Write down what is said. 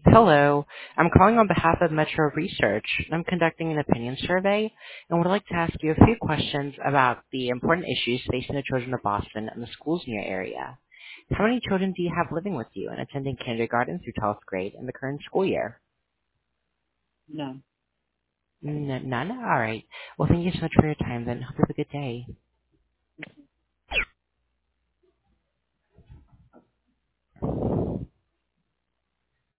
Hello. I'm calling on behalf of Metro Research. I'm conducting an opinion survey and would like to ask you a few questions about the important issues facing the children of Boston and the schools in your area. How many children do you have living with you and attending kindergarten through 12th grade in the current school year? No. None? All right. Well, thank you so much for your time then. Hope you have a good day.